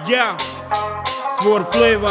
Я Свор Флейва.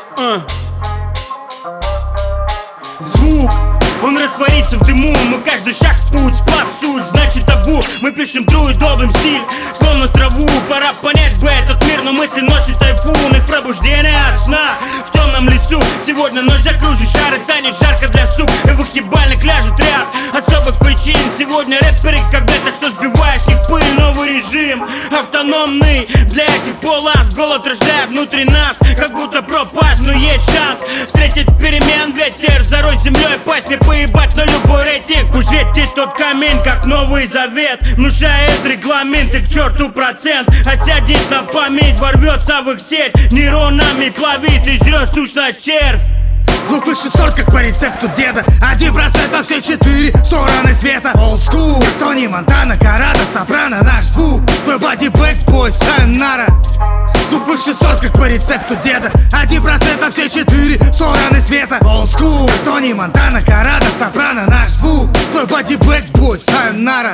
Звук, он растворится в дыму, но каждый шаг путь, сплав суть, значит табу. Мы пишем true и добрым стиль, словно траву. Пора понять бы этот мир, но мысли носит тайфун. Их пробуждение от сна в темном лесу. Сегодня ночь закружит шар и станет жарко для сук. И в их ебальник ляжет ряд особых причин. Сегодня рэперы как бы, так что сбиваешь их пыль. Новый режим, автономный для этих полос. Голод рождает внутри нас, как будто пропасть. Но есть шанс встретить перемен. Ветер зарой землей, пасть мне поебать на любой рейтинг. Пусть светит тот камень, как Новый Завет. Внушает регламент и к черту процент. Осядет на память, ворвется в их сеть. Нейронами плавит и жрет сущность червь. Звук выше сорт, как по рецепту деда. 1% на все 4 стороны света. Old school, как Тони Монтана, Карада, Сопрано, наш звук. Твой бади бэк, бой, Сайонара. Звук выше сорт, как по рецепту деда. 1% на все 4 стороны света. Old school, как Тони Монтана, Карада, Сопрано, наш звук. Твой бади бэк, бой, Сайонара.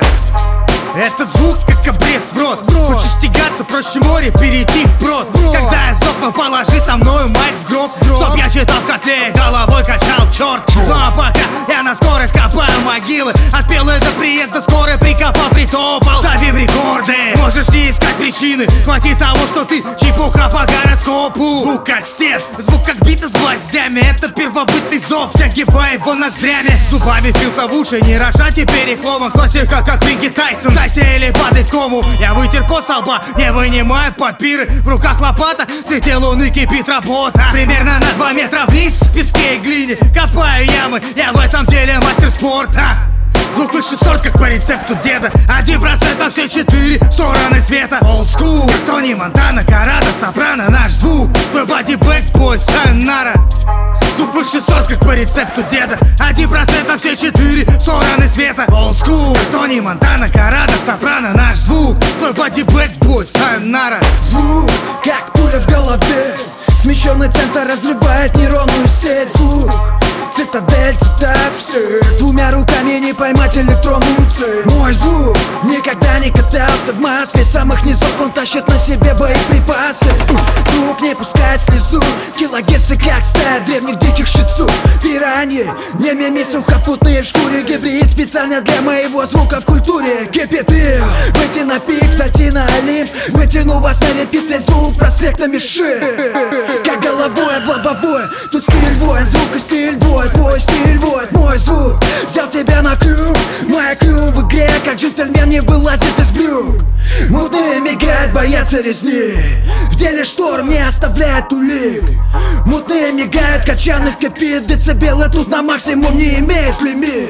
Этот звук как обрез в рот. Хочешь тягаться, проще море перейти вброд. Когда я сдохну, положи со мною мать в гроб, чтоб я читал в котле, головой качал черт. Ну а пока я на скорость копаю могилы, от пелы до приезда скорой прикопал, притопал. Ставим рекорды, можешь не искать причины. Хватит того, что ты чепуха по гороскопу. Звук как стет, звук как бита с гвоздями. Это первобытный зов, втягивай его ноздрями. Зубами впился в уши, не рожать теперь их ломом. Классика как Ринги Тайсон. Или падай в кому. Я вытер пот со лба, не вынимаю папиры. В руках лопата, в свете луны кипит работа. Примерно на 2 метра вниз, в песке и глине копаю ямы, я в этом деле мастер спорта. Звук выше сорт, как по рецепту деда. 1% на все 4 стороны света. Old school, как Тони Монтана, Карада, Сопрано, наш звук. Твой бади бэк, бой, Сайонара. Звук выше сорт, как по рецепту деда. 1% на все 4 стороны света. Old school, как Тони Монтана, Карада, Сопрано, наш звук. Твой бади бэк, бой, Сайонара. Звук, как пуля в голове. Смещенный центр разрывает нейронную сеть. Звук, цитадель, цитат всех. 2 руками не поймать электронную цель. Мой звук никогда не катался в масле. С самых низов он тащит на себе боеприпасы. Звук не пускает слезу. Килогерцы как стая древних диких шицу. Пираньи, не меми сухопутные в шкуре. Гибрид специально для моего звука в культуре. Кипятил, выйти на пик, зайти на Олимп. Вытяну вас на репите, звук проспектами ши. Как головое, лобовое, тут стиль воин. Звук и стиль двое, твой стиль воин. Мой звук взял тебя на клюв. Моя клюв в игре, как джентльмен не вылазит из брюк. Мутные мигают, боятся резни. В деле шторм не оставляет улик. Мутные мигают, качаных кипит. Децибелы тут на максимум не имеют лимит.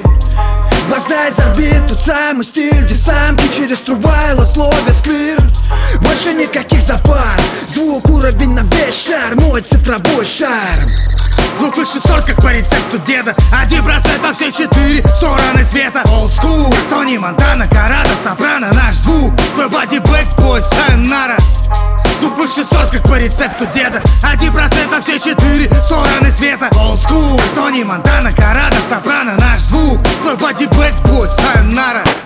Глаза из орбит, тут самый стиль, где самки через трувайло словят сквир. Больше никаких запар, звук уровень на весь шар, мой цифровой шарм. Звук выше сорт, как по рецепту деда. 1% на все 4 стороны света. Old school, как Тони Монтана, Карада, Сопрано, наш звук. Твой бади бэк, бой, Сайонара. Звук выше сорт, как по рецепту деда. 1% на все 4 стороны света. Old school, как Тони Монтана, Карада, Сопрано, наш звук. Твой бади бэк, бой, Сайонара.